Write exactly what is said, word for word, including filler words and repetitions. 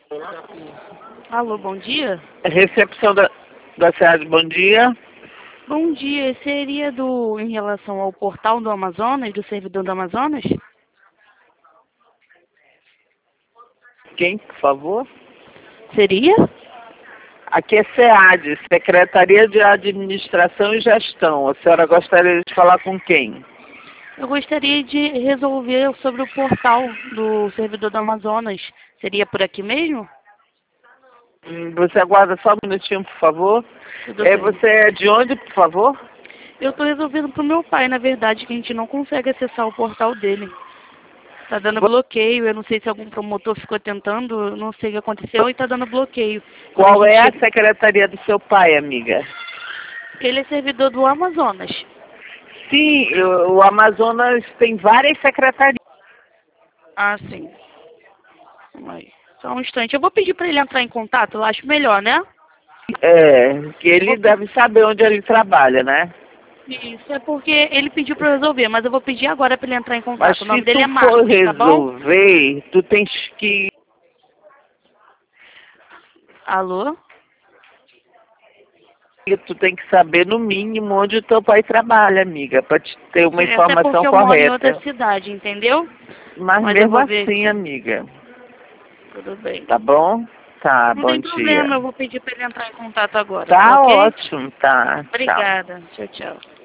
Alô, bom dia? Recepção da, da cidade, bom dia. Bom dia, seria do em relação ao portal do Amazonas, do servidor do Amazonas? Quem, por favor? Seria? Aqui é SEAD, Secretaria de Administração e Gestão. A senhora gostaria de falar com quem? Eu gostaria de resolver sobre o portal do servidor do Amazonas. Seria por aqui mesmo? Hum, Você aguarda só um minutinho, por favor. Tudo É, bem. você é de onde, por favor? Eu estou resolvendo para o meu pai, na verdade, que a gente não consegue acessar o portal dele. Tá dando bloqueio, eu não sei se algum promotor ficou tentando, eu não sei o que aconteceu e tá dando bloqueio. Quando Qual é a gente... secretaria do seu pai, amiga? Ele é servidor do Amazonas. Sim, o o Amazonas tem várias secretarias. Ah, sim. Calma aí. Só um instante. Eu vou pedir para ele entrar em contato, eu acho melhor, né? É, que Eu ele vou deve saber onde ele trabalha, né? pedir. Isso é porque ele pediu para eu resolver, mas eu vou pedir agora para ele entrar em Mas contato. O nome se dele tu é for Marcos, tá bom? resolver, tu tens que Alô? tu tem que saber no mínimo onde o teu pai trabalha, amiga, para te ter uma Essa é informação porque eu moro em outra correta. cidade, entendeu? Mas Mas eu mesmo vou ver assim, aqui. amiga, Tudo bem. tá bom? Tá, Não bom tem dia. problema, eu vou pedir para ele entrar em contato agora, tá Tá ok? ótimo, tá. Tchau. Obrigada. Tchau, tchau.